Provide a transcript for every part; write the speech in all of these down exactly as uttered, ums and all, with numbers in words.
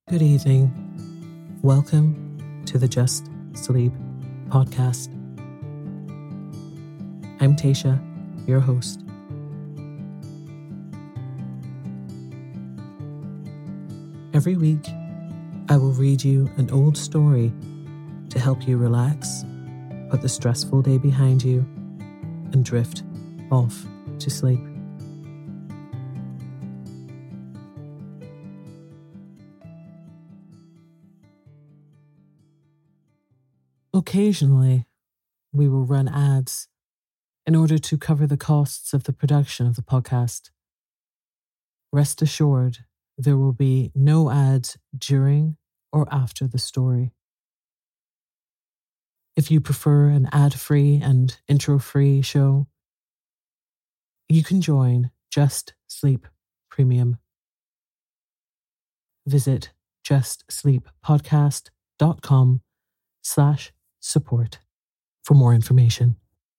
Good evening. Welcome to the Just Sleep podcast. I'm Tasha, your host. Every week, I will read you an old story to help you relax, put the stressful day behind you, and drift off to sleep. Occasionally, we will run ads in order to cover the costs of the production of the podcast. Rest assured, there will be no ads during or after the story. If you prefer an ad-free and intro-free show, you can join Just Sleep Premium. Visit justsleeppodcast.com slash support for more information.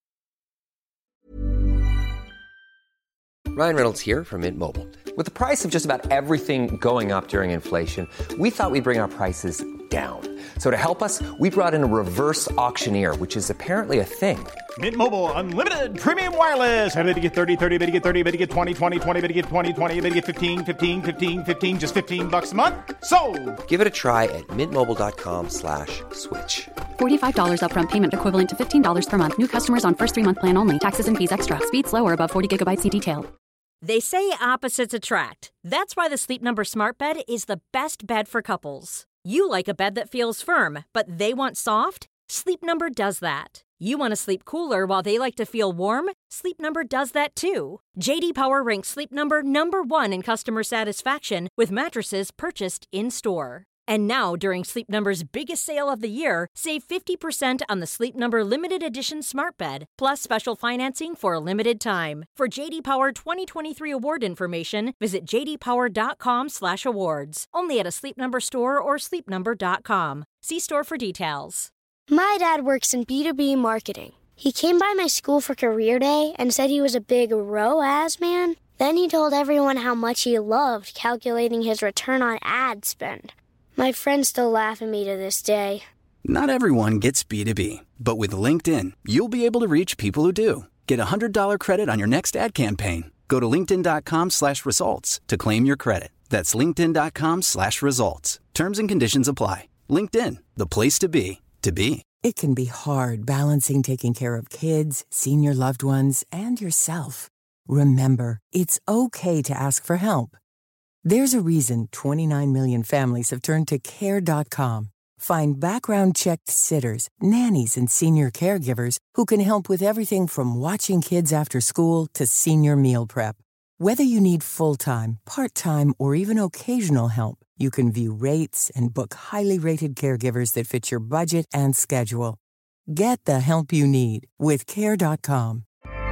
Ryan Reynolds here from Mint Mobile. With the price of just about everything going up during inflation, we thought we'd bring our prices down. So to help us, we brought in a reverse auctioneer, which is apparently a thing. Mint Mobile Unlimited Premium Wireless. How to get thirty, thirty, how to get thirty, how to get twenty, twenty, twenty, how to get twenty, twenty, how to get fifteen, fifteen, fifteen, fifteen, just fifteen bucks a month? Sold! Give it a try at mintmobile.com slash switch. forty-five dollars upfront payment equivalent to fifteen dollars per month. New customers on first three-month plan only. Taxes and fees extra. Speed slower above forty gigabytes per detail. They say opposites attract. That's why the Sleep Number Smart Bed is the best bed for couples. You like a bed that feels firm, but they want soft? Sleep Number does that. You want to sleep cooler while they like to feel warm? Sleep Number does that too. J D Power ranks Sleep Number number one in customer satisfaction with mattresses purchased in-store. And now, during Sleep Number's biggest sale of the year, save fifty percent on the Sleep Number Limited Edition Smart Bed, plus special financing for a limited time. For J D Power twenty twenty-three award information, visit jdpower.com slash awards. Only at a Sleep Number store or sleep number dot com. See store for details. My dad works in B two B marketing. He came by my school for career day and said he was a big R O A S man. Then he told everyone how much he loved calculating his return on ad spend. My friends still laugh at me to this day. Not everyone gets B two B, but with LinkedIn, you'll be able to reach people who do. Get a one hundred dollars credit on your next ad campaign. Go to linkedin.com slash results to claim your credit. That's linkedin.com slash results. Terms and conditions apply. LinkedIn, the place to be, to be. It can be hard balancing taking care of kids, senior loved ones, and yourself. Remember, it's okay to ask for help. There's a reason twenty-nine million families have turned to care dot com. Find background-checked sitters, nannies, and senior caregivers who can help with everything from watching kids after school to senior meal prep. Whether you need full-time, part-time, or even occasional help, you can view rates and book highly rated caregivers that fit your budget and schedule. Get the help you need with care dot com.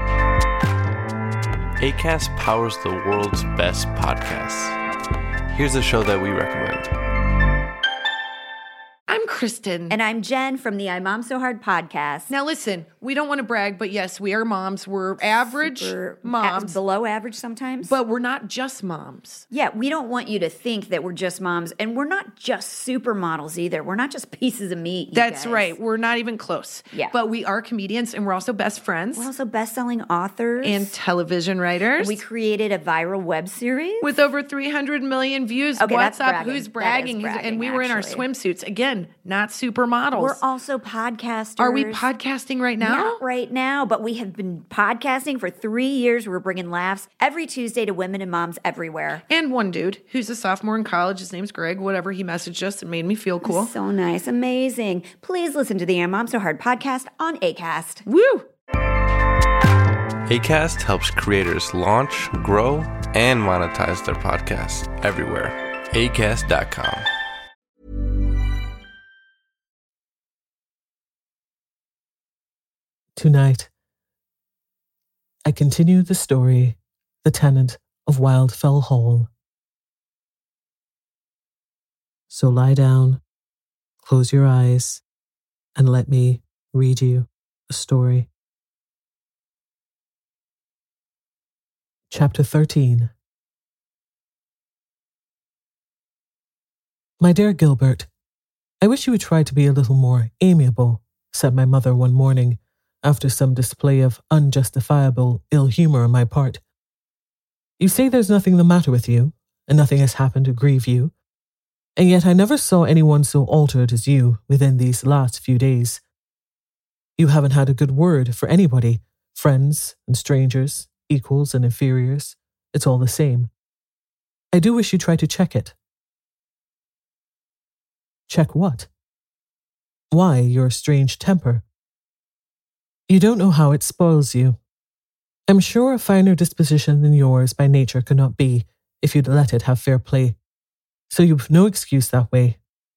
Acast powers the world's best podcasts. Here's a show that we recommend. I'm Kristen. And I'm Jen from the I Mom So Hard podcast. Now listen, we don't want to brag, but yes, we are moms. We're average Super moms. A- below average sometimes. But we're not just moms. Yeah, we don't want you to think that we're just moms. And we're not just supermodels either. We're not just pieces of meat, you That's guys. right. We're not even close. Yeah. But we are comedians, and we're also best friends. We're also best-selling authors. And television writers. And we created a viral web series. With over three hundred million views. Okay, What's that's up? bragging. Who's bragging? That is bragging, and we were in our actually. swimsuits. Again, not supermodels. We're also podcasters. Are we podcasting right now? Not right now, but we have been podcasting for three years. We're bringing laughs every Tuesday to women and moms everywhere. And one dude who's a sophomore in college, his name's Greg, whatever, he messaged us and made me feel cool. So nice. Amazing. Please listen to the I Mom So Hard podcast on Acast. Woo! Acast helps creators launch, grow, and monetize their podcasts everywhere. acast dot com. Tonight, I continue the story, The Tenant of Wildfell Hall. So lie down, close your eyes, and let me read you a story. Chapter thirteen. My dear Gilbert, I wish you would try to be a little more amiable, said my mother one morning, after some display of unjustifiable ill humour on my part. You say there's nothing the matter with you, and nothing has happened to grieve you, and yet I never saw anyone so altered as you within these last few days. You haven't had a good word for anybody, friends and strangers, equals and inferiors. It's all the same. I do wish you'd try to check it. Check what? Why, your strange temper. You don't know how it spoils you. I'm sure a finer disposition than yours by nature could not be if you'd let it have fair play. So you've no excuse that way.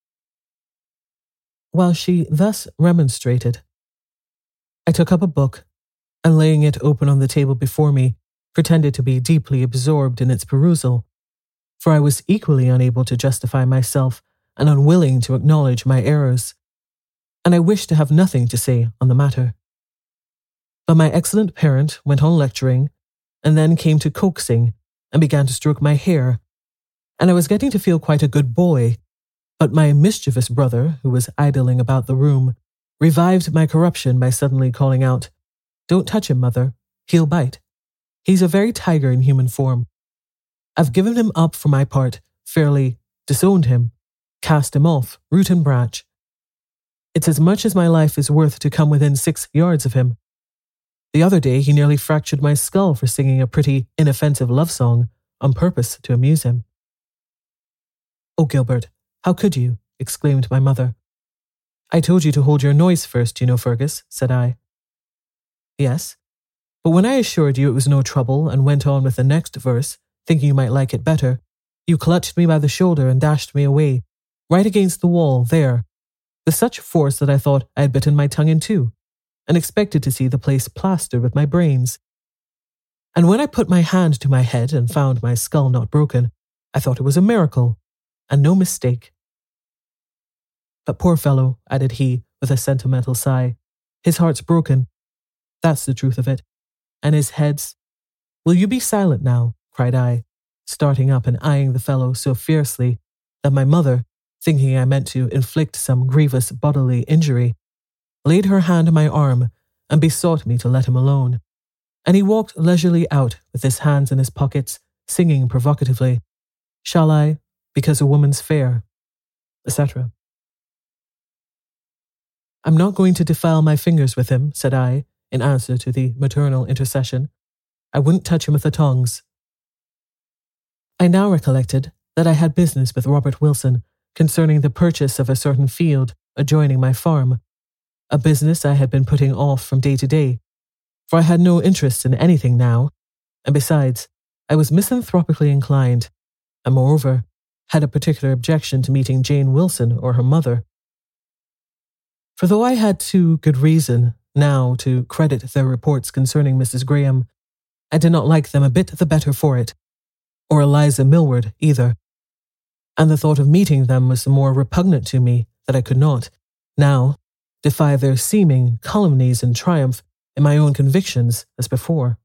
While she thus remonstrated, I took up a book and, laying it open on the table before me, pretended to be deeply absorbed in its perusal, for I was equally unable to justify myself and unwilling to acknowledge my errors, and I wished to have nothing to say on the matter. But my excellent parent went on lecturing, and then came to coaxing and began to stroke my hair, and I was getting to feel quite a good boy, but my mischievous brother, who was idling about the room, revived my corruption by suddenly calling out, "Don't touch him, mother. He'll bite. He's a very tiger in human form. I've given him up for my part, fairly disowned him, cast him off, root and branch. It's as much as my life is worth to come within six yards of him. The other day he nearly fractured my skull for singing a pretty inoffensive love song on purpose to amuse him." "Oh, Gilbert, how could you?" exclaimed my mother. "I told you to hold your noise first, you know, Fergus," said I. "Yes, but when I assured you it was no trouble and went on with the next verse, thinking you might like it better, you clutched me by the shoulder and dashed me away, right against the wall there, with such force that I thought I had bitten my tongue in two, and expected to see the place plastered with my brains. And when I put my hand to my head and found my skull not broken, I thought it was a miracle, and no mistake. But poor fellow," added he, with a sentimental sigh, "his heart's broken. That's the truth of it. And his head's—" "Will you be silent now?" cried I, starting up and eyeing the fellow so fiercely that my mother, thinking I meant to inflict some grievous bodily injury, laid her hand on my arm and besought me to let him alone. And he walked leisurely out with his hands in his pockets, singing provocatively, "Shall I, because a woman's fair," et cetera. "I'm not going to defile my fingers with him," said I, in answer to the maternal intercession. "I wouldn't touch him with the tongs." I now recollected that I had business with Robert Wilson concerning the purchase of a certain field adjoining my farm, a business I had been putting off from day to day, for I had no interest in anything now, and besides, I was misanthropically inclined, and moreover, had a particular objection to meeting Jane Wilson or her mother. For though I had too good reason now to credit their reports concerning Missus Graham, I did not like them a bit the better for it, or Eliza Millward either, and the thought of meeting them was the more repugnant to me that I could not, now, defy their seeming calumnies and triumph in my own convictions as before.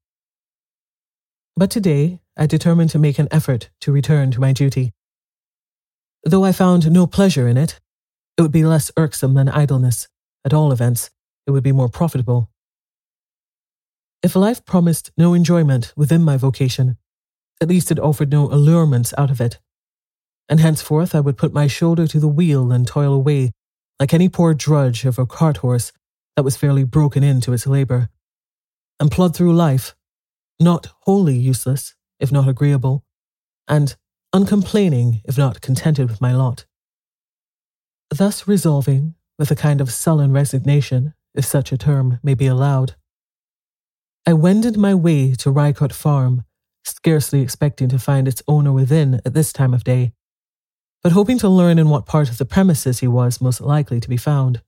But today I determined to make an effort to return to my duty. Though I found no pleasure in it, it would be less irksome than idleness. At all events, it would be more profitable. If life promised no enjoyment within my vocation, at least it offered no allurements out of it, and henceforth I would put my shoulder to the wheel and toil away like any poor drudge of a cart horse that was fairly broken into its labour, and plod through life, not wholly useless, if not agreeable, and uncomplaining, if not contented with my lot. Thus resolving, with a kind of sullen resignation, if such a term may be allowed, I wended my way to Rycote Farm, scarcely expecting to find its owner within at this time of day, but hoping to learn in what part of the premises he was most likely to be found.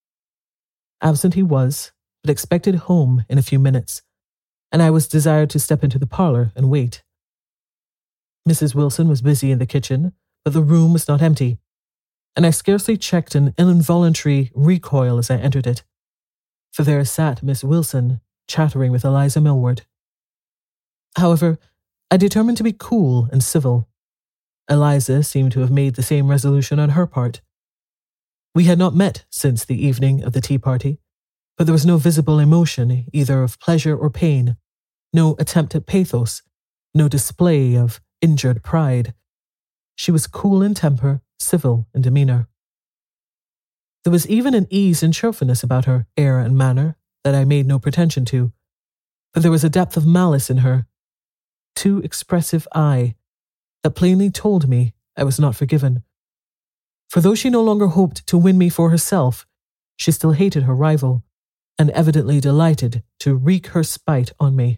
Absent he was, but expected home in a few minutes, and I was desired to step into the parlour and wait. Missus Wilson was busy in the kitchen, but the room was not empty, and I scarcely checked an involuntary recoil as I entered it, for there sat Miss Wilson, chattering with Eliza Millward. However, I determined to be cool and civil, Eliza seemed to have made the same resolution on her part. We had not met since the evening of the tea party, but there was no visible emotion either of pleasure or pain, no attempt at pathos, no display of injured pride. She was cool in temper, civil in demeanour. There was even an ease and cheerfulness about her air and manner that I made no pretension to, but there was a depth of malice in her, too expressive eye, that plainly told me I was not forgiven. For though she no longer hoped to win me for herself, she still hated her rival, and evidently delighted to wreak her spite on me.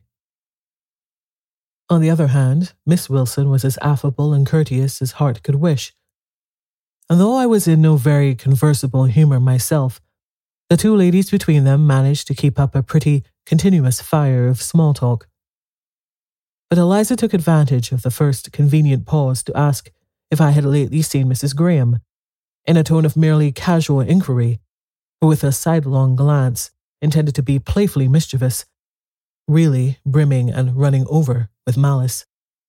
On the other hand, Miss Wilson was as affable and courteous as heart could wish, and though I was in no very conversible humour myself, the two ladies between them managed to keep up a pretty continuous fire of small talk. But Eliza took advantage of the first convenient pause to ask if I had lately seen Missus Graham, in a tone of merely casual inquiry, but with a sidelong glance intended to be playfully mischievous, really brimming and running over with malice.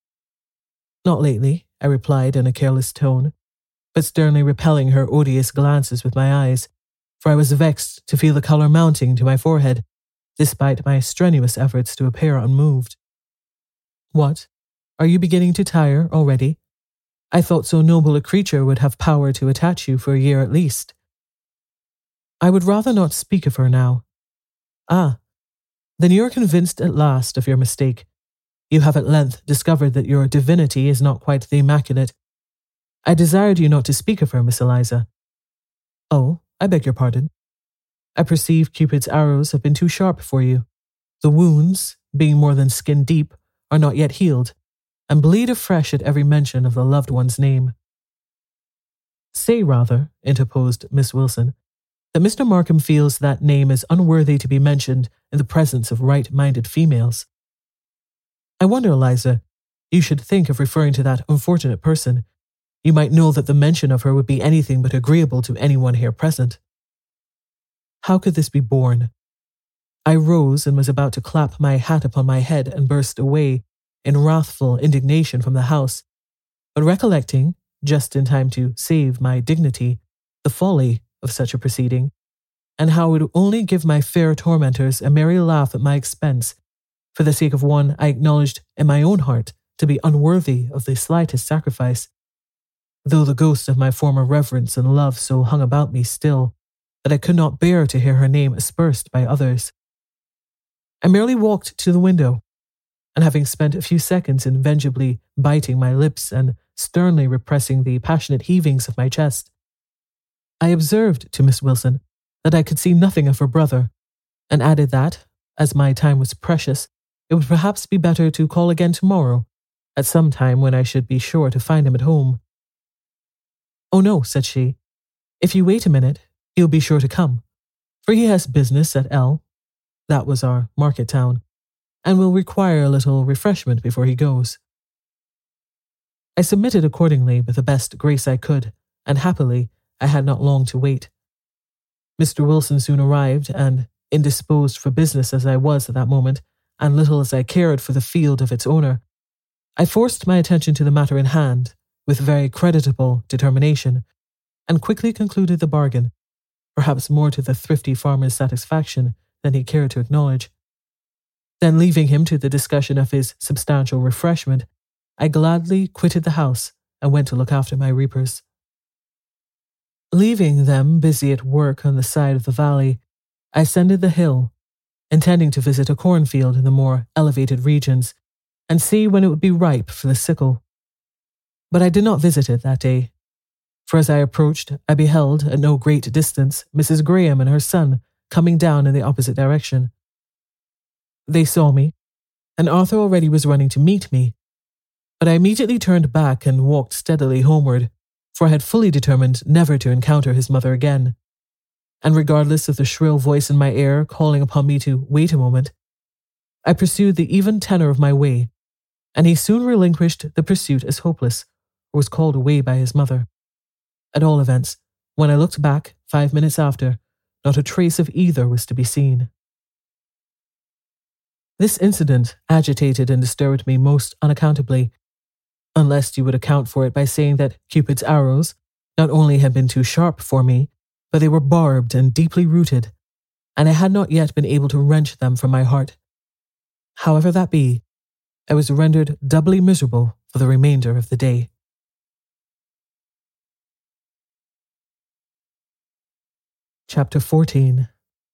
Not lately, I replied in a careless tone, but sternly repelling her odious glances with my eyes, for I was vexed to feel the colour mounting to my forehead, despite my strenuous efforts to appear unmoved. What? Are you beginning to tire already? I thought so noble a creature would have power to attach you for a year at least. I would rather not speak of her now. Ah, then you are convinced at last of your mistake. You have at length discovered that your divinity is not quite the immaculate. I desired you not to speak of her, Miss Eliza. Oh, I beg your pardon. I perceive Cupid's arrows have been too sharp for you. The wounds, being more than skin deep, are not yet healed, and bleed afresh at every mention of the loved one's name. Say rather, interposed Miss Wilson, that Mister Markham feels that name is unworthy to be mentioned in the presence of right-minded females. I wonder, Eliza, you should think of referring to that unfortunate person. You might know that the mention of her would be anything but agreeable to anyone here present. How could this be borne? I rose and was about to clap my hat upon my head and burst away in wrathful indignation from the house, but recollecting, just in time to save my dignity, the folly of such a proceeding, and how it would only give my fair tormentors a merry laugh at my expense, for the sake of one I acknowledged in my own heart to be unworthy of the slightest sacrifice, though the ghost of my former reverence and love so hung about me still, that I could not bear to hear her name aspersed by others. I merely walked to the window, and having spent a few seconds in vengefully biting my lips and sternly repressing the passionate heavings of my chest, I observed to Miss Wilson that I could see nothing of her brother, and added that, as my time was precious, it would perhaps be better to call again tomorrow, at some time when I should be sure to find him at home. Oh no, said she, if you wait a minute, he'll be sure to come, for he has business at L, that was our market town, and will require a little refreshment before he goes. I submitted accordingly with the best grace I could, and happily I had not long to wait. Mister Wilson soon arrived, and, indisposed for business as I was at that moment, and little as I cared for the field of its owner, I forced my attention to the matter in hand, with very creditable determination, and quickly concluded the bargain, perhaps more to the thrifty farmer's satisfaction than he cared to acknowledge. Then, leaving him to the discussion of his substantial refreshment, I gladly quitted the house and went to look after my reapers. Leaving them busy at work on the side of the valley, I ascended the hill, intending to visit a cornfield in the more elevated regions and see when it would be ripe for the sickle. But I did not visit it that day, for as I approached, I beheld, at no great distance, Missus Graham and her son coming down in the opposite direction. They saw me, and Arthur already was running to meet me, but I immediately turned back and walked steadily homeward, for I had fully determined never to encounter his mother again, and regardless of the shrill voice in my ear calling upon me to wait a moment, I pursued the even tenor of my way, and he soon relinquished the pursuit as hopeless, or was called away by his mother. At all events, when I looked back, five minutes after, not a trace of either was to be seen. This incident agitated and disturbed me most unaccountably, unless you would account for it by saying that Cupid's arrows not only had been too sharp for me, but they were barbed and deeply rooted, and I had not yet been able to wrench them from my heart. However that be, I was rendered doubly miserable for the remainder of the day. Chapter fourteen.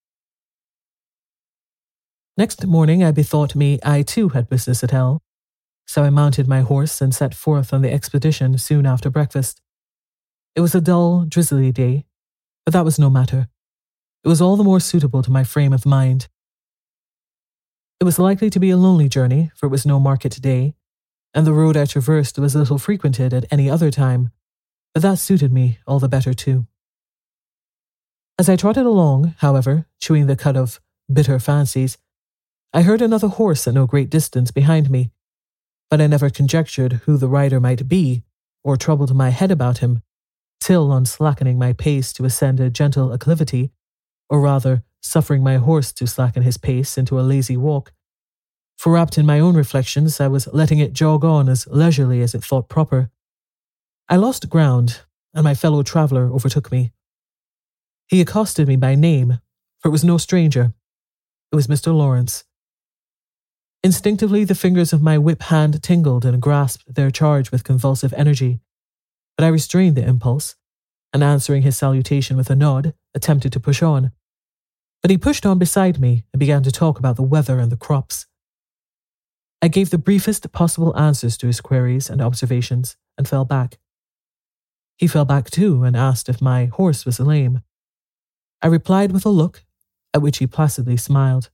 Next morning I bethought me I too had business at Hell, so I mounted my horse and set forth on the expedition soon after breakfast. It was a dull, drizzly day, but that was no matter. It was all the more suitable to my frame of mind. It was likely to be a lonely journey, for it was no market day, and the road I traversed was little frequented at any other time, but that suited me all the better too. As I trotted along, however, chewing the cud of bitter fancies, I heard another horse at no great distance behind me, but I never conjectured who the rider might be, or troubled my head about him, till on slackening my pace to ascend a gentle acclivity, or rather suffering my horse to slacken his pace into a lazy walk. For wrapped in my own reflections, I was letting it jog on as leisurely as it thought proper. I lost ground, and my fellow traveller overtook me. He accosted me by name, for it was no stranger. It was Mister Lawrence. Instinctively, the fingers of my whip hand tingled and grasped their charge with convulsive energy, but I restrained the impulse, and answering his salutation with a nod, attempted to push on. But he pushed on beside me and began to talk about the weather and the crops. I gave the briefest possible answers to his queries and observations and fell back. He fell back too and asked if my horse was lame. I replied with a look, at which he placidly smiled.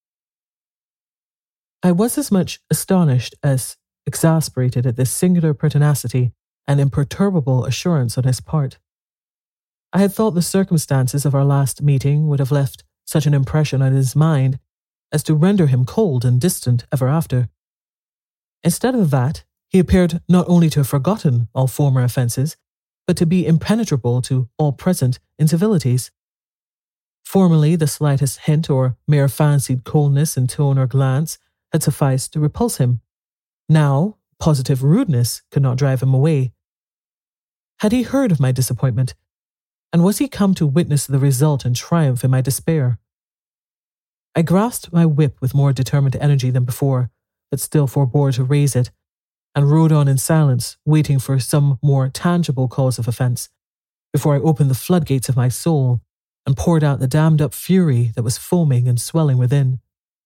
I was as much astonished as exasperated at this singular pertinacity and imperturbable assurance on his part. I had thought the circumstances of our last meeting would have left such an impression on his mind as to render him cold and distant ever after. Instead of that, he appeared not only to have forgotten all former offences, but to be impenetrable to all present incivilities. Formerly, the slightest hint or mere fancied coldness in tone or glance had sufficed to repulse him. Now, positive rudeness could not drive him away. Had he heard of my disappointment? And was he come to witness the result and triumph in my despair? I grasped my whip with more determined energy than before, but still forbore to raise it, and rode on in silence, waiting for some more tangible cause of offence, before I opened the floodgates of my soul and poured out the dammed-up fury that was foaming and swelling within.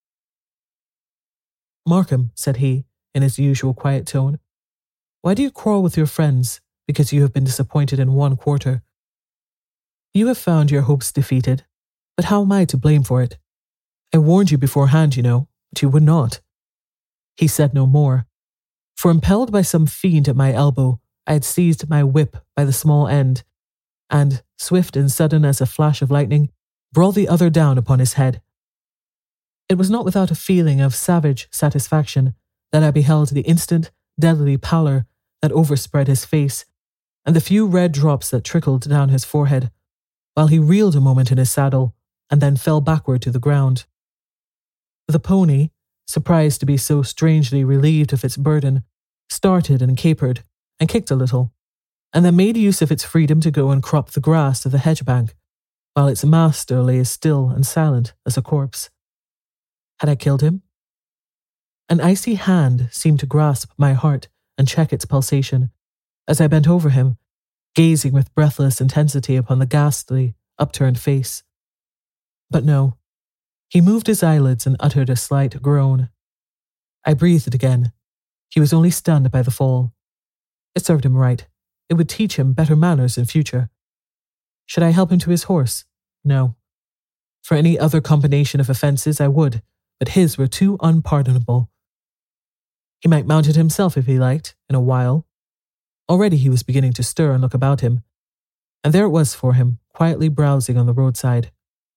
"Markham," said he, in his usual quiet tone, "why do you quarrel with your friends because you have been disappointed in one quarter? You have found your hopes defeated, but how am I to blame for it? I warned you beforehand, you know, but you would not." He said no more, for impelled by some fiend at my elbow, I had seized my whip by the small end, and, swift and sudden as a flash of lightning, brought the other down upon his head. It was not without a feeling of savage satisfaction that I beheld the instant, deadly pallor that overspread his face, and the few red drops that trickled down his forehead, while he reeled a moment in his saddle, and then fell backward to the ground. The pony, surprised to be so strangely relieved of its burden, started and capered, and kicked a little, and then made use of its freedom to go and crop the grass of the hedge bank, while its master lay as still and silent as a corpse. Had I killed him? An icy hand seemed to grasp my heart and check its pulsation, as I bent over him, gazing with breathless intensity upon the ghastly, upturned face. But no, he moved his eyelids and uttered a slight groan. I breathed again. He was only stunned by the fall. It served him right. It would teach him better manners in future. Should I help him to his horse? No. For any other combination of offences I would, but his were too unpardonable. He might mount it himself if he liked, in a while. Already he was beginning to stir and look about him, and there it was for him, quietly browsing on the roadside.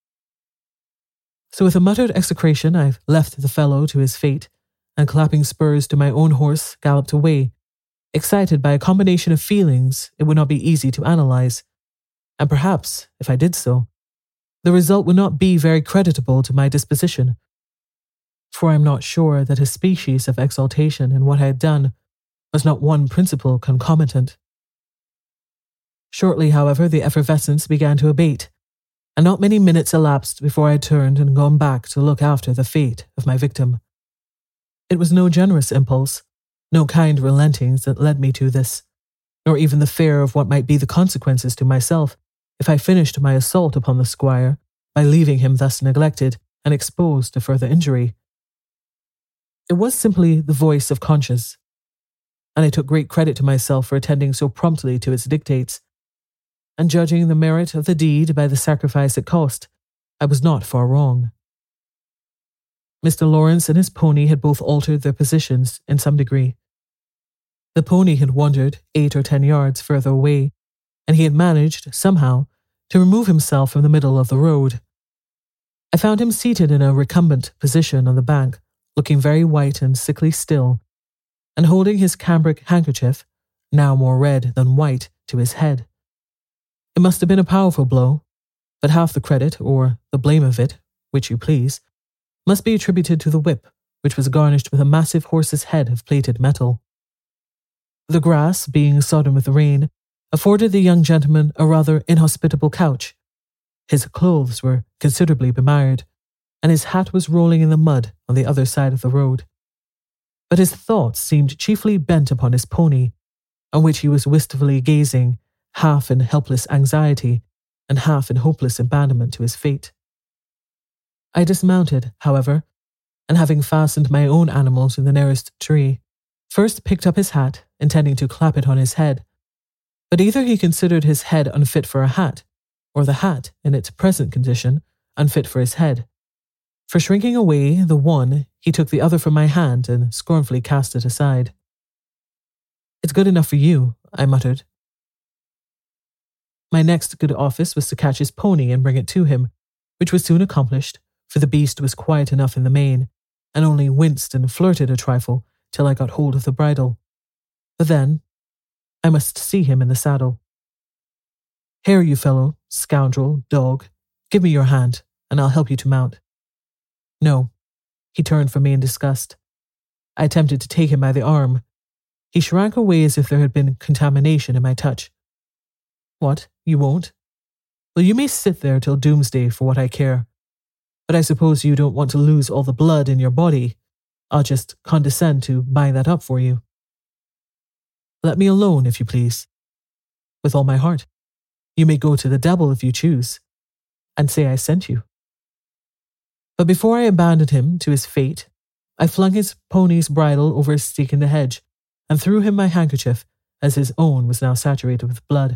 So with a muttered execration, I left the fellow to his fate, and clapping spurs to my own horse, galloped away, excited by a combination of feelings it would not be easy to analyse, and perhaps, if I did so, the result would not be very creditable to my disposition, for I am not sure that a species of exultation in what I had done was not one principal concomitant. Shortly, however, the effervescence began to abate, and not many minutes elapsed before I turned and gone back to look after the fate of my victim. It was no generous impulse, no kind relentings that led me to this, nor even the fear of what might be the consequences to myself if I finished my assault upon the squire by leaving him thus neglected and exposed to further injury. It was simply the voice of conscience, and I took great credit to myself for attending so promptly to its dictates, and judging the merit of the deed by the sacrifice it cost, I was not far wrong. Mister Lawrence and his pony had both altered their positions in some degree. The pony had wandered eight or ten yards further away, and he had managed, somehow, to remove himself from the middle of the road. I found him seated in a recumbent position on the bank, looking very white and sickly still, and holding his cambric handkerchief, now more red than white, to his head. It must have been a powerful blow, but half the credit, or the blame of it, which you please, must be attributed to the whip, which was garnished with a massive horse's head of plated metal. The grass, being sodden with rain, afforded the young gentleman a rather inhospitable couch. His clothes were considerably bemired, and his hat was rolling in the mud on the other side of the road. But his thoughts seemed chiefly bent upon his pony, on which he was wistfully gazing, half in helpless anxiety and half in hopeless abandonment to his fate. I dismounted, however, and having fastened my own animal to the nearest tree, first picked up his hat, intending to clap it on his head. But either he considered his head unfit for a hat, or the hat, in its present condition, unfit for his head. For shrinking away the one, he took the other from my hand and scornfully cast it aside. "It's good enough for you," I muttered. My next good office was to catch his pony and bring it to him, which was soon accomplished, for the beast was quiet enough in the main, and only winced and flirted a trifle till I got hold of the bridle. But then, I must see him in the saddle. "Here, you fellow, scoundrel, dog, give me your hand, and I'll help you to mount." No, he turned from me in disgust. I attempted to take him by the arm. He shrank away as if there had been contamination in my touch. "What, you won't? Well, you may sit there till doomsday for what I care. But I suppose you don't want to lose all the blood in your body. I'll just condescend to bind that up for you." "Let me alone, if you please." "With all my heart. You may go to the devil if you choose, and say I sent you." But before I abandoned him to his fate, I flung his pony's bridle over a stake in the hedge and threw him my handkerchief, as his own was now saturated with blood.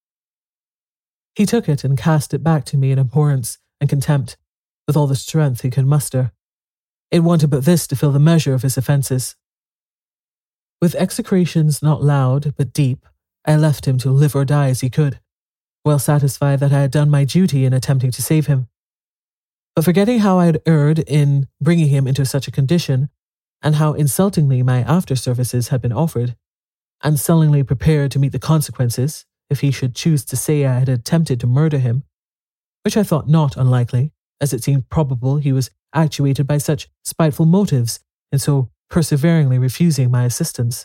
He took it and cast it back to me in abhorrence and contempt, with all the strength he could muster. It wanted but this to fill the measure of his offences. With execrations not loud but deep, I left him to live or die as he could, well satisfied that I had done my duty in attempting to save him. But forgetting how I had erred in bringing him into such a condition, and how insultingly my after-services had been offered, and sullenly prepared to meet the consequences if he should choose to say I had attempted to murder him, which I thought not unlikely, as it seemed probable he was actuated by such spiteful motives in so perseveringly refusing my assistance.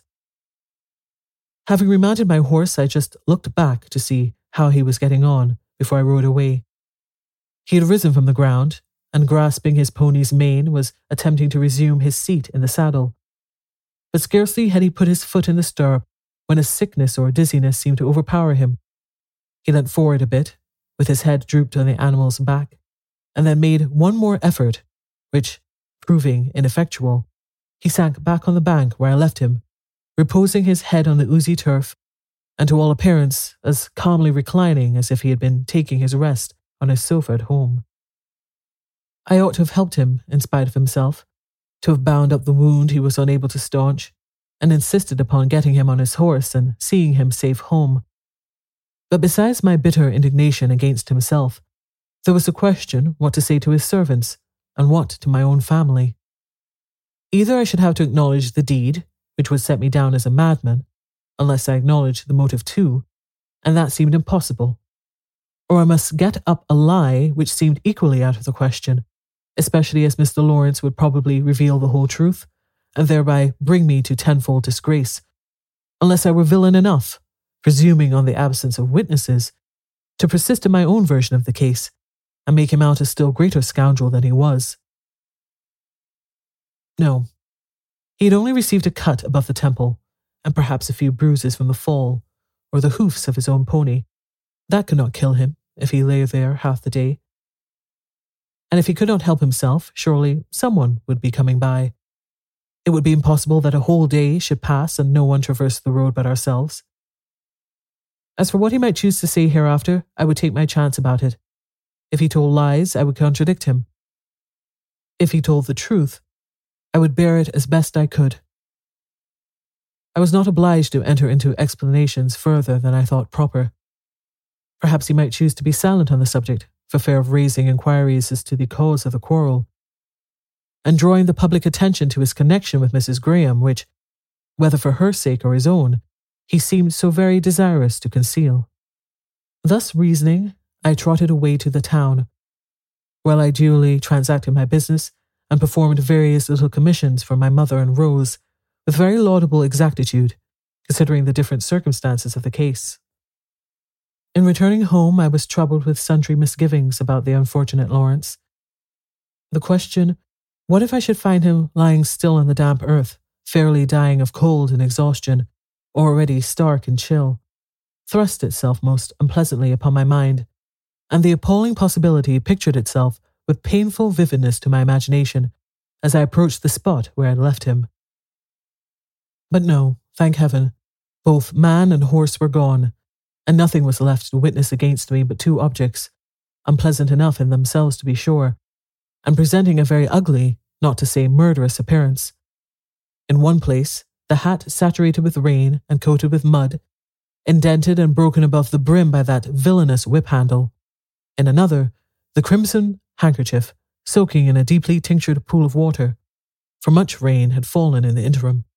Having remounted my horse, I just looked back to see how he was getting on before I rode away. He had risen from the ground, and grasping his pony's mane was attempting to resume his seat in the saddle. But scarcely had he put his foot in the stirrup when a sickness or dizziness seemed to overpower him. He leant forward a bit, with his head drooped on the animal's back, and then made one more effort, which, proving ineffectual, he sank back on the bank where I left him, reposing his head on the oozy turf, and to all appearance as calmly reclining as if he had been taking his rest on his sofa at home. I ought to have helped him, in spite of himself, to have bound up the wound he was unable to staunch, and insisted upon getting him on his horse and seeing him safe home. But besides my bitter indignation against himself, there was the question what to say to his servants, and what to my own family. Either I should have to acknowledge the deed, which would set me down as a madman, unless I acknowledged the motive too, and that seemed impossible. Or I must get up a lie which seemed equally out of the question, especially as Mister Lawrence would probably reveal the whole truth, and thereby bring me to tenfold disgrace, unless I were villain enough, presuming on the absence of witnesses, to persist in my own version of the case and make him out a still greater scoundrel than he was. No, he had only received a cut above the temple, and perhaps a few bruises from the fall, or the hoofs of his own pony. That could not kill him if he lay there half the day. And if he could not help himself, surely someone would be coming by. It would be impossible that a whole day should pass and no one traverse the road but ourselves. As for what he might choose to say hereafter, I would take my chance about it. If he told lies, I would contradict him. If he told the truth, I would bear it as best I could. I was not obliged to enter into explanations further than I thought proper. Perhaps he might choose to be silent on the subject, for fear of raising inquiries as to the cause of the quarrel, and drawing the public attention to his connection with Missus Graham, which, whether for her sake or his own, he seemed so very desirous to conceal. Thus reasoning, I trotted away to the town, where I duly transacted my business and performed various little commissions for my mother and Rose, with very laudable exactitude, considering the different circumstances of the case. In returning home, I was troubled with sundry misgivings about the unfortunate Lawrence. The question, what if I should find him lying still on the damp earth, fairly dying of cold and exhaustion, or already stark and chill, thrust itself most unpleasantly upon my mind, and the appalling possibility pictured itself with painful vividness to my imagination as I approached the spot where I had left him. But no, thank heaven, both man and horse were gone, and nothing was left to witness against me but two objects, unpleasant enough in themselves to be sure, and presenting a very ugly, not to say murderous appearance. In one place, the hat saturated with rain and coated with mud, indented and broken above the brim by that villainous whip-handle. In another, the crimson handkerchief soaking in a deeply tinctured pool of water, for much rain had fallen in the interim.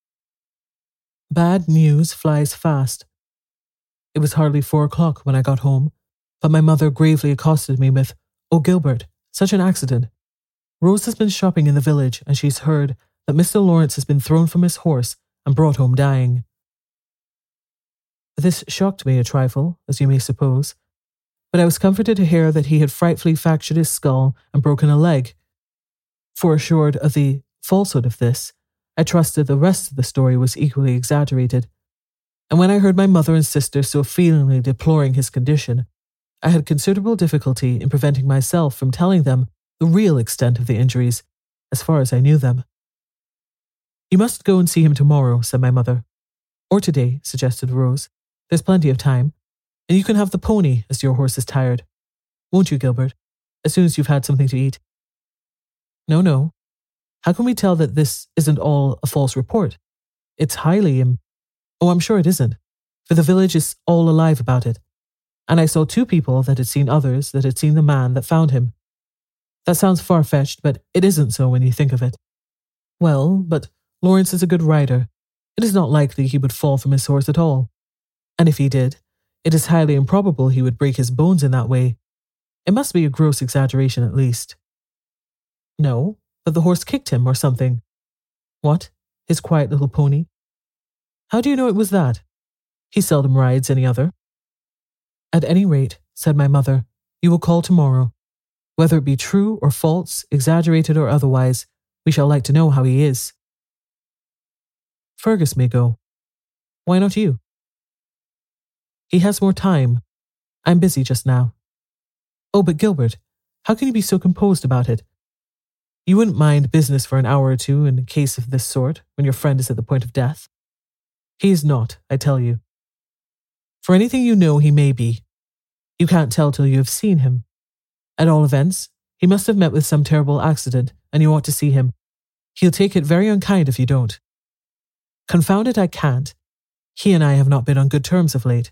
Bad news flies fast. It was hardly four o'clock when I got home, but my mother gravely accosted me with, "Oh, Gilbert, such an accident. Rose has been shopping in the village and she's heard that Mister Lawrence has been thrown from his horse and brought home dying." This shocked me a trifle, as you may suppose, but I was comforted to hear that he had frightfully fractured his skull and broken a leg. For assured of the falsehood of this, I trusted the rest of the story was equally exaggerated, and when I heard my mother and sister so feelingly deploring his condition, I had considerable difficulty in preventing myself from telling them the real extent of the injuries, as far as I knew them. "You must go and see him tomorrow," said my mother. "Or today," suggested Rose. "There's plenty of time, and you can have the pony as your horse is tired. Won't you, Gilbert, as soon as you've had something to eat?" "No, no. How can we tell that this isn't all a false report? It's highly im- Oh, I'm sure it isn't, for the village is all alive about it, and I saw two people that had seen others that had seen the man that found him. That sounds far-fetched, but it isn't so when you think of it. Well, but Lawrence is a good rider. It is not likely he would fall from his horse at all. And if he did, it is highly improbable he would break his bones in that way. It must be a gross exaggeration at least." "No, but the horse kicked him or something." "What? His quiet little pony? How do you know it was that? He seldom rides any other." "At any rate," said my mother, "you will call tomorrow. Whether it be true or false, exaggerated or otherwise, we shall like to know how he is." "Fergus may go. Why not you?" "He has more time. I'm busy just now." "Oh, but Gilbert, how can you be so composed about it? You wouldn't mind business for an hour or two in a case of this sort when your friend is at the point of death?" "He is not, I tell you. For anything you know, he may be. You can't tell till you have seen him. At all events, he must have met with some terrible accident, and you ought to see him. He'll take it very unkind if you don't." "Confound it, I can't. He and I have not been on good terms of late."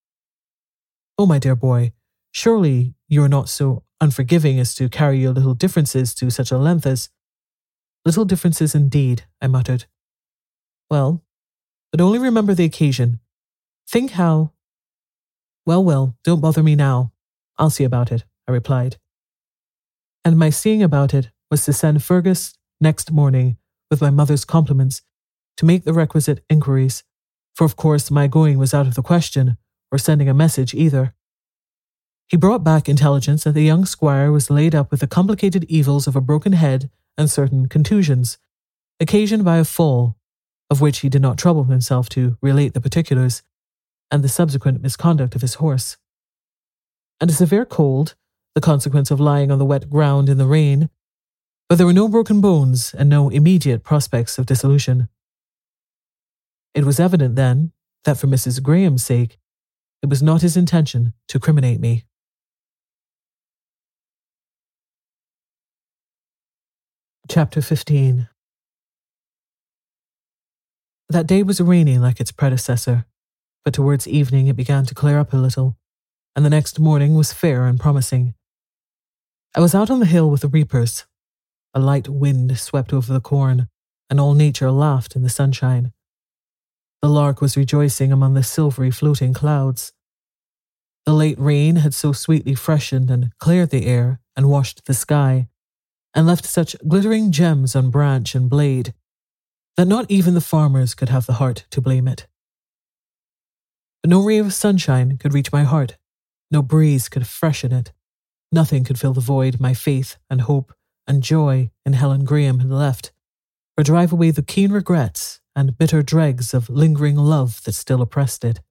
"Oh, my dear boy, surely you are not so unforgiving as to carry your little differences to such a length as—" "Little differences indeed," I muttered. "Well, but only remember the occasion. Think how—" "Well, well, don't bother me now. I'll see about it," I replied. And my seeing about it was to send Fergus next morning with my mother's compliments to make the requisite inquiries, for of course my going was out of the question, or sending a message either. He brought back intelligence that the young squire was laid up with the complicated evils of a broken head and certain contusions, occasioned by a fall, of which he did not trouble himself to relate the particulars, and the subsequent misconduct of his horse. And a severe cold, the consequence of lying on the wet ground in the rain, but there were no broken bones and no immediate prospects of dissolution. It was evident, then, that for Missus Graham's sake, it was not his intention to criminate me. Chapter fifteen. That day was rainy like its predecessor, but towards evening it began to clear up a little, and the next morning was fair and promising. I was out on the hill with the reapers. A light wind swept over the corn, and all nature laughed in the sunshine. The lark was rejoicing among the silvery floating clouds. The late rain had so sweetly freshened and cleared the air and washed the sky, and left such glittering gems on branch and blade, that not even the farmers could have the heart to blame it. But no ray of sunshine could reach my heart, no breeze could freshen it, nothing could fill the void my faith and hope and joy in Helen Graham had left, or drive away the keen regrets and bitter dregs of lingering love that still oppressed it.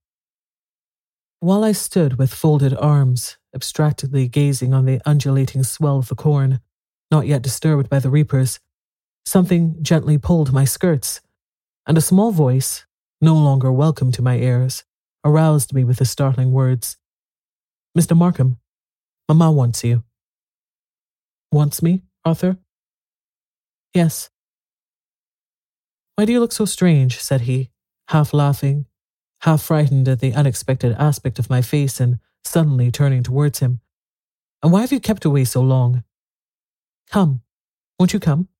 While I stood with folded arms, abstractedly gazing on the undulating swell of the corn, not yet disturbed by the reapers, something gently pulled my skirts, and a small voice, no longer welcome to my ears, aroused me with the startling words, "Mister Markham, Mamma wants you." "Wants me, Arthur?" "Yes." "Why do you look so strange?" said he, half laughing, half frightened at the unexpected aspect of my face, and suddenly turning towards him. "And why have you kept away so long? Come, won't you come?"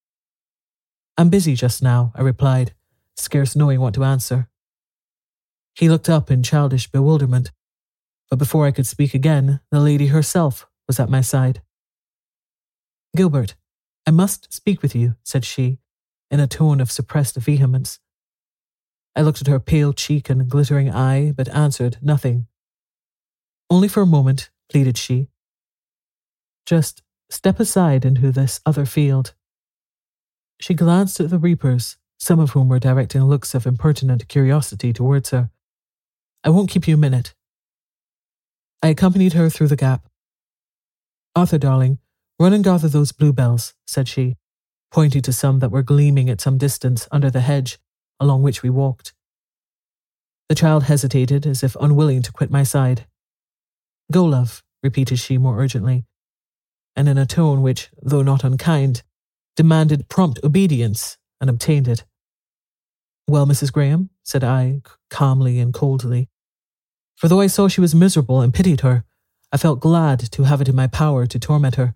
"I'm busy just now," I replied, scarce knowing what to answer. He looked up in childish bewilderment, but before I could speak again, the lady herself was at my side. "Gilbert, I must speak with you," said she, in a tone of suppressed vehemence. I looked at her pale cheek and glittering eye, but answered nothing. "Only for a moment," pleaded she. "Just step aside into this other field." She glanced at the reapers, some of whom were directing looks of impertinent curiosity towards her. "I won't keep you a minute." I accompanied her through the gap. "Arthur, darling, run and gather those bluebells," said she, pointing to some that were gleaming at some distance under the hedge along which we walked. The child hesitated, as if unwilling to quit my side. "Go, love," repeated she more urgently, and in a tone which, though not unkind, demanded prompt obedience, and obtained it. "Well, Missus Graham," said I, calmly and coldly, for though I saw she was miserable and pitied her, I felt glad to have it in my power to torment her.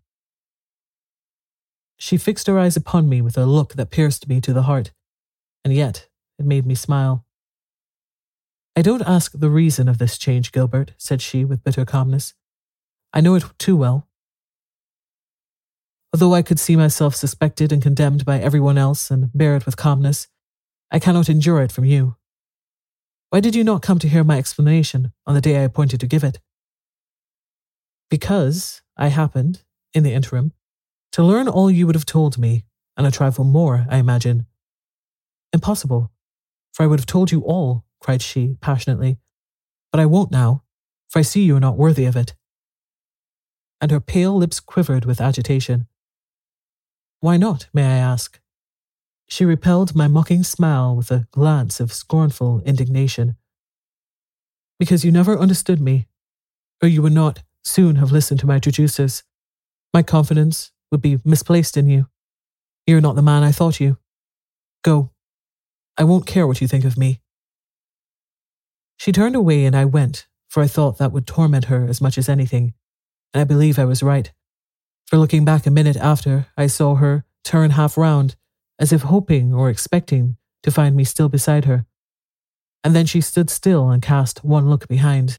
She fixed her eyes upon me with a look that pierced me to the heart, and yet it made me smile. "I don't ask the reason of this change, Gilbert," said she with bitter calmness. "I know it too well. Although I could see myself suspected and condemned by everyone else and bear it with calmness, I cannot endure it from you. Why did you not come to hear my explanation on the day I appointed to give it?" "Because I happened, in the interim, to learn all you would have told me, and a trifle more, I imagine." "Impossible, for I would have told you all," cried she passionately. "But I won't now, for I see you are not worthy of it." And her pale lips quivered with agitation. "Why not, may I ask?" She repelled my mocking smile with a glance of scornful indignation. "Because you never understood me, or you would not soon have listened to my traducers. My confidence would be misplaced in you. You are not the man I thought you. Go. I won't care what you think of me." She turned away and I went, for I thought that would torment her as much as anything, and I believe I was right, for looking back a minute after, I saw her turn half round, as if hoping or expecting to find me still beside her, and then she stood still and cast one look behind.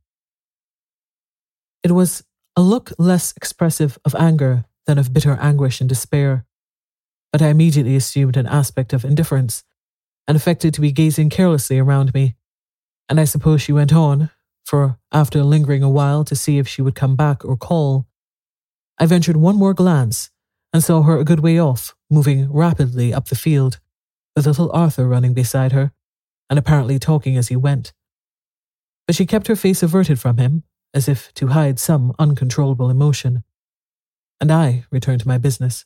It was a look less expressive of anger than of bitter anguish and despair, but I immediately assumed an aspect of indifference, and affected to be gazing carelessly around me, and I suppose she went on, for after lingering a while to see if she would come back or call, I ventured one more glance and saw her a good way off, moving rapidly up the field, with little Arthur running beside her, and apparently talking as he went. But she kept her face averted from him, as if to hide some uncontrollable emotion, and I returned to my business.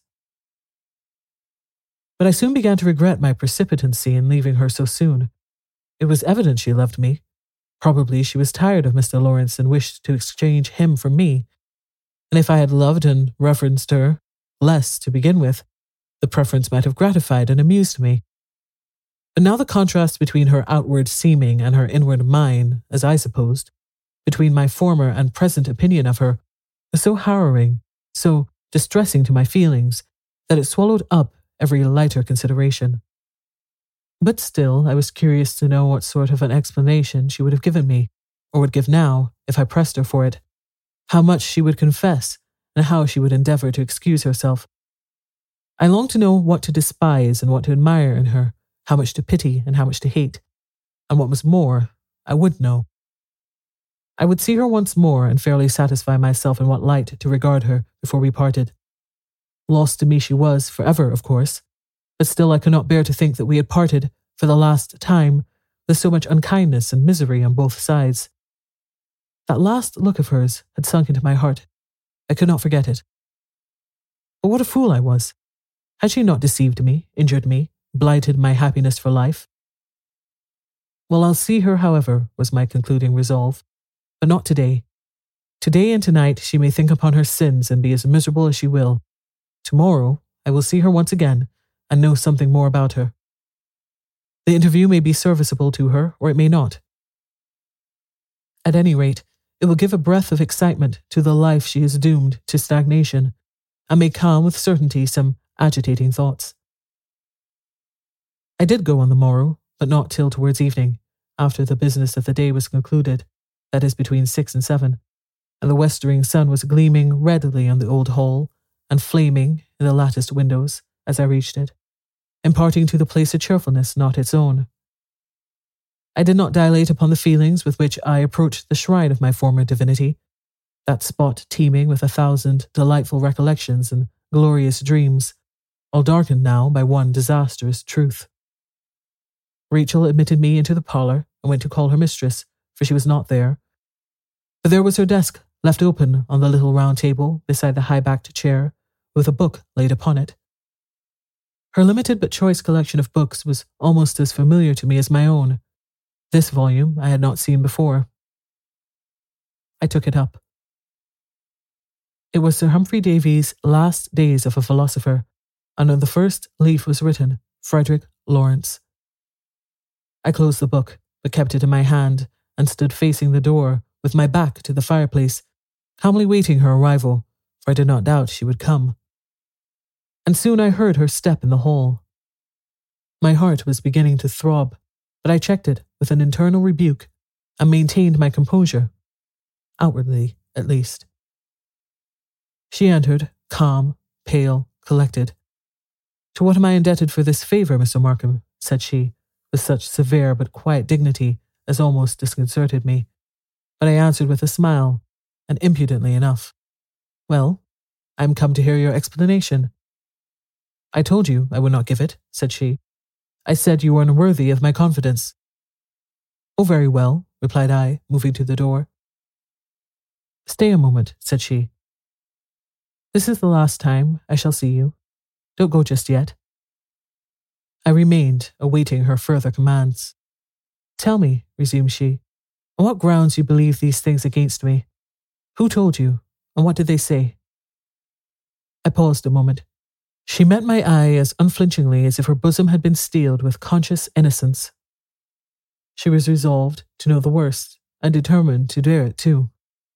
But I soon began to regret my precipitancy in leaving her so soon. It was evident she loved me. Probably she was tired of Mister Lawrence and wished to exchange him for me, and if I had loved and reverenced her less to begin with, the preference might have gratified and amused me. But now the contrast between her outward seeming and her inward mine, as I supposed, between my former and present opinion of her, was so harrowing, so distressing to my feelings, that it swallowed up every lighter consideration. But still, I was curious to know what sort of an explanation she would have given me, or would give now, if I pressed her for it, how much she would confess, and how she would endeavour to excuse herself. I longed to know what to despise and what to admire in her, how much to pity and how much to hate, and what was more, I would know. I would see her once more and fairly satisfy myself in what light to regard her before we parted. Lost to me she was, forever, of course, but still I could not bear to think that we had parted, for the last time, with so much unkindness and misery on both sides. That last look of hers had sunk into my heart. I could not forget it. But what a fool I was! Had she not deceived me, injured me, blighted my happiness for life? Well, I'll see her, however, was my concluding resolve, but not today. Today and tonight she may think upon her sins and be as miserable as she will. Tomorrow I will see her once again and know something more about her. The interview may be serviceable to her, or it may not. At any rate, it will give a breath of excitement to the life she is doomed to stagnation, and may calm with certainty some agitating thoughts. I did go on the morrow, but not till towards evening, after the business of the day was concluded, that is between six and seven, and the westering sun was gleaming redly on the old hall, and flaming in the latticed windows as I reached it, imparting to the place a cheerfulness not its own. I did not dilate upon the feelings with which I approached the shrine of my former divinity, that spot teeming with a thousand delightful recollections and glorious dreams, all darkened now by one disastrous truth. Rachel admitted me into the parlour and went to call her mistress, for she was not there. But there was her desk left open on the little round table beside the high-backed chair, with a book laid upon it. Her limited but choice collection of books was almost as familiar to me as my own. This volume I had not seen before. I took it up. It was Sir Humphrey Davy's Last Days of a Philosopher, and on the first leaf was written, Frederick Lawrence. I closed the book, but kept it in my hand, and stood facing the door, with my back to the fireplace, calmly waiting her arrival, for I did not doubt she would come. And soon I heard her step in the hall. My heart was beginning to throb, but I checked it with an internal rebuke, and maintained my composure, outwardly at least. She entered, calm, pale, collected. "To what am I indebted for this favour, Mister Markham?" said she, with such severe but quiet dignity as almost disconcerted me. But I answered with a smile, and impudently enough. "Well, I am come to hear your explanation." "I told you I would not give it," said she. "I said you were unworthy of my confidence." "Oh, very well," replied I, moving to the door. "Stay a moment," said she. "This is the last time I shall see you. Don't go just yet." I remained, awaiting her further commands. "Tell me," resumed she, "on what grounds you believe these things against me? Who told you, and what did they say?" I paused a moment. She met my eye as unflinchingly as if her bosom had been steeled with conscious innocence. She was resolved to know the worst, and determined to dare it too.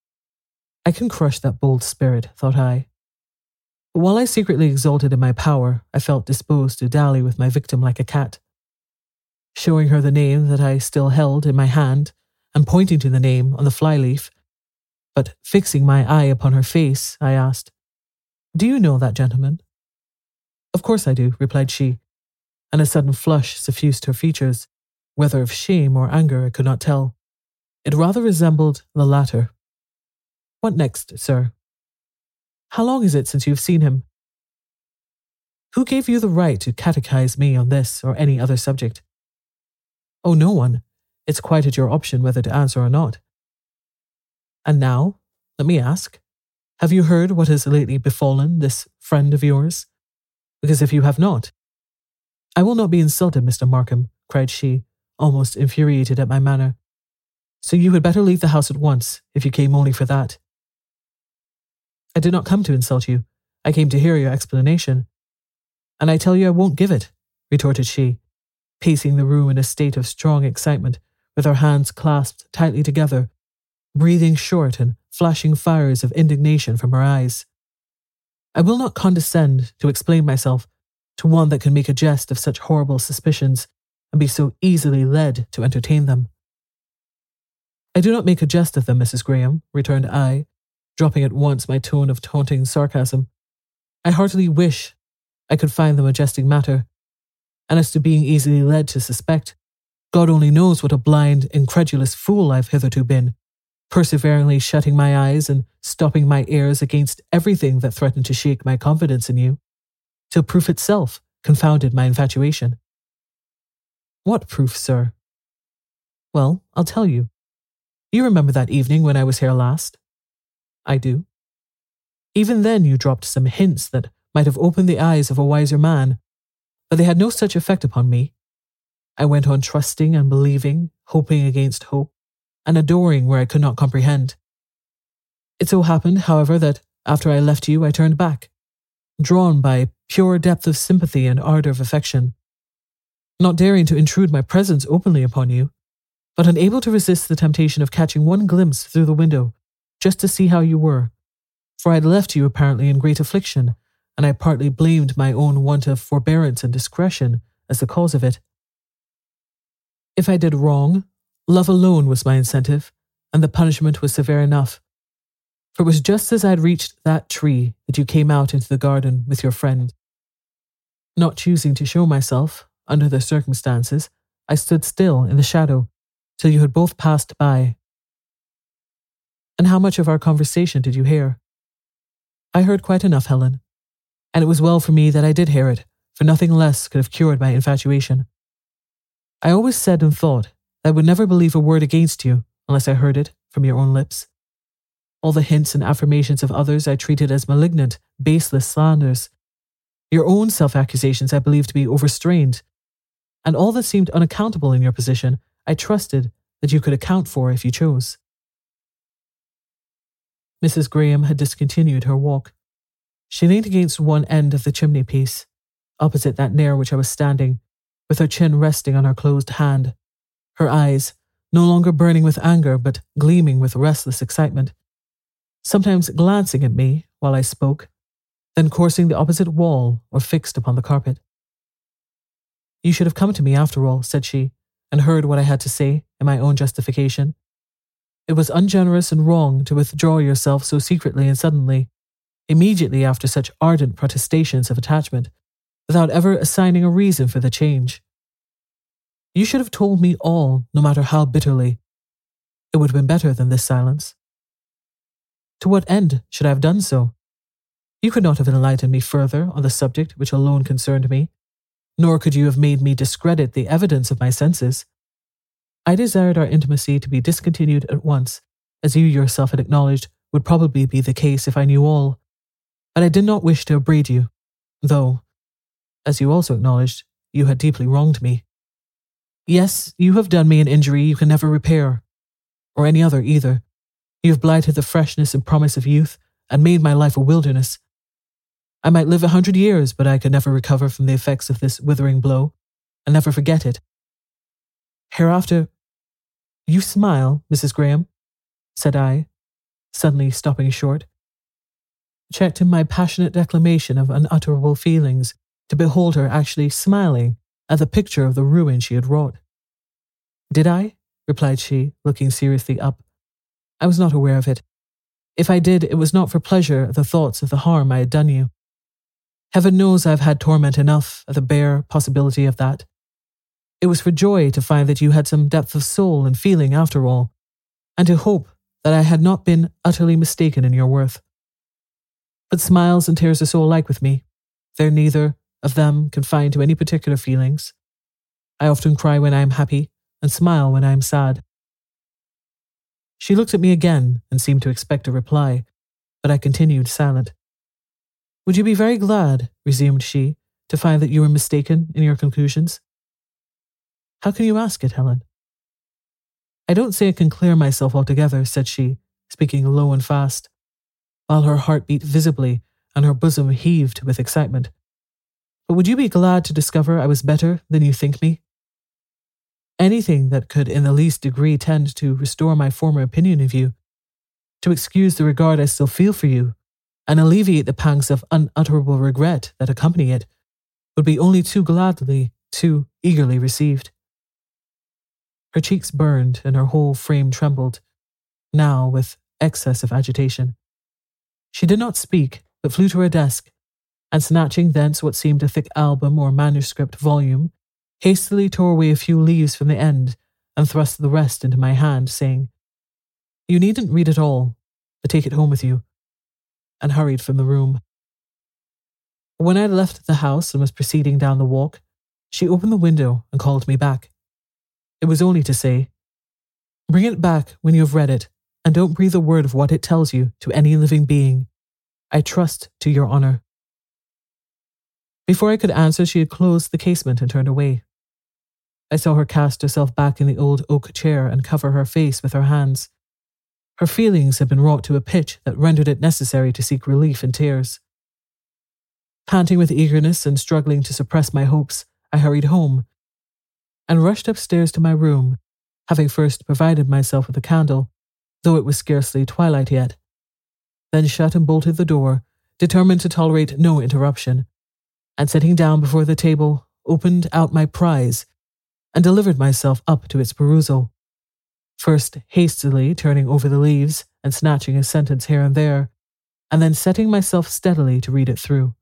I can crush that bold spirit, thought I. But while I secretly exulted in my power, I felt disposed to dally with my victim like a cat. Showing her the name that I still held in my hand, and pointing to the name on the flyleaf, but fixing my eye upon her face, I asked, "Do you know that gentleman?" "Of course I do," replied she. and a sudden flush suffused her features, whether of shame or anger I could not tell. It rather resembled the latter. What next, sir? How long is it since you have seen him? Who gave you the right to catechize me on this or any other subject? Oh, no one. It's quite at your option whether to answer or not. And now, let me ask, have you heard what has lately befallen this friend of yours? Because if you have not, I will not be insulted, Mister Markham, cried she, almost infuriated at my manner. So you had better leave the house at once, if you came only for that. I did not come to insult you. I came to hear your explanation. And I tell you I won't give it, retorted she, pacing the room in a state of strong excitement, with her hands clasped tightly together, breathing short and flashing fires of indignation from her eyes. I will not condescend to explain myself to one that can make a jest of such horrible suspicions and be so easily led to entertain them. I do not make a jest of them, Missus Graham, returned I, dropping at once my tone of taunting sarcasm. I heartily wish I could find them a jesting matter, and as to being easily led to suspect, God only knows what a blind, incredulous fool I've hitherto been, perseveringly shutting my eyes and stopping my ears against everything that threatened to shake my confidence in you, till proof itself confounded my infatuation. What proof, sir? Well, I'll tell you. You remember that evening when I was here last? I do. Even then you dropped some hints that might have opened the eyes of a wiser man, but they had no such effect upon me. I went on trusting and believing, hoping against hope, and adoring where I could not comprehend. It so happened, however, that after I left you, I turned back, drawn by pure depth of sympathy and ardour of affection, not daring to intrude my presence openly upon you, but unable to resist the temptation of catching one glimpse through the window, just to see how you were, for I had left you apparently in great affliction, and I partly blamed my own want of forbearance and discretion as the cause of it. If I did wrong, love alone was my incentive, and the punishment was severe enough. For it was just as I had reached that tree that you came out into the garden with your friend. Not choosing to show myself, under the circumstances, I stood still in the shadow till you had both passed by. And how much of our conversation did you hear? I heard quite enough, Helen, and it was well for me that I did hear it, for nothing less could have cured my infatuation. I always said and thought that I would never believe a word against you unless I heard it from your own lips. All the hints and affirmations of others I treated as malignant, baseless slanders. Your own self-accusations I believed to be overstrained, and all that seemed unaccountable in your position I trusted that you could account for if you chose. Missus Graham had discontinued her walk. She leaned against one end of the chimney-piece, opposite that near which I was standing, with her chin resting on her closed hand, her eyes no longer burning with anger but gleaming with restless excitement, sometimes glancing at me while I spoke, then coursing the opposite wall or fixed upon the carpet. You should have come to me after all, said she, and heard what I had to say in my own justification. It was ungenerous and wrong to withdraw yourself so secretly and suddenly, immediately after such ardent protestations of attachment, without ever assigning a reason for the change. You should have told me all, no matter how bitterly. It would have been better than this silence. To what end should I have done so? You could not have enlightened me further on the subject which alone concerned me, nor could you have made me discredit the evidence of my senses. I desired our intimacy to be discontinued at once, as you yourself had acknowledged would probably be the case if I knew all, but I did not wish to upbraid you, though, as you also acknowledged, you had deeply wronged me. Yes, you have done me an injury you can never repair, or any other either. You have blighted the freshness and promise of youth, and made my life a wilderness. I might live a hundred years, but I could never recover from the effects of this withering blow, and never forget it. Hereafter, you smile, Missus Graham, said I, suddenly stopping short, checked in my passionate declamation of unutterable feelings to behold her actually smiling at the picture of the ruin she had wrought. Did I? Replied she, looking seriously up. I was not aware of it. If I did, it was not for pleasure at the thoughts of the harm I had done you. Heaven knows I've had torment enough at the bare possibility of that. It was for joy to find that you had some depth of soul and feeling after all, and to hope that I had not been utterly mistaken in your worth. But smiles and tears are so alike with me. They're neither of them confined to any particular feelings. I often cry when I am happy and smile when I am sad. She looked at me again and seemed to expect a reply, but I continued silent. Would you be very glad, resumed she, to find that you were mistaken in your conclusions? How can you ask it, Helen? I don't say I can clear myself altogether, said she, speaking low and fast, while her heart beat visibly and her bosom heaved with excitement. But would you be glad to discover I was better than you think me? Anything that could in the least degree tend to restore my former opinion of you, to excuse the regard I still feel for you, and alleviate the pangs of unutterable regret that accompany it, would be only too gladly, too eagerly received. Her cheeks burned and her whole frame trembled, now with excess of agitation. She did not speak, but flew to her desk, and snatching thence what seemed a thick album or manuscript volume, hastily tore away a few leaves from the end and thrust the rest into my hand, saying, You needn't read it all, but take it home with you, and hurried from the room. When I had left the house and was proceeding down the walk, she opened the window and called me back. It was only to say, Bring it back when you have read it, and don't breathe a word of what it tells you to any living being. I trust to your honour. Before I could answer, she had closed the casement and turned away. I saw her cast herself back in the old oak chair and cover her face with her hands. Her feelings had been wrought to a pitch that rendered it necessary to seek relief in tears. Panting with eagerness and struggling to suppress my hopes, I hurried home and rushed upstairs to my room, having first provided myself with a candle, though it was scarcely twilight yet. Then shut and bolted the door, determined to tolerate no interruption, and sitting down before the table, opened out my prize and delivered myself up to its perusal, first hastily turning over the leaves and snatching a sentence here and there, and then setting myself steadily to read it through.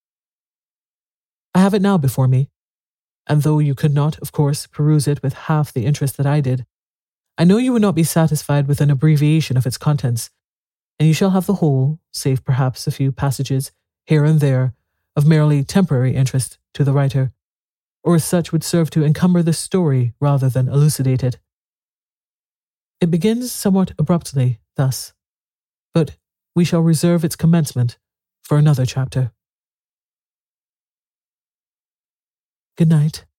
I have it now before me, and though you could not, of course, peruse it with half the interest that I did, I know you would not be satisfied with an abbreviation of its contents, and you shall have the whole, save perhaps a few passages here and there of merely temporary interest to the writer, or as such would serve to encumber the story rather than elucidate it. It begins somewhat abruptly, thus, but we shall reserve its commencement for another chapter. Good night.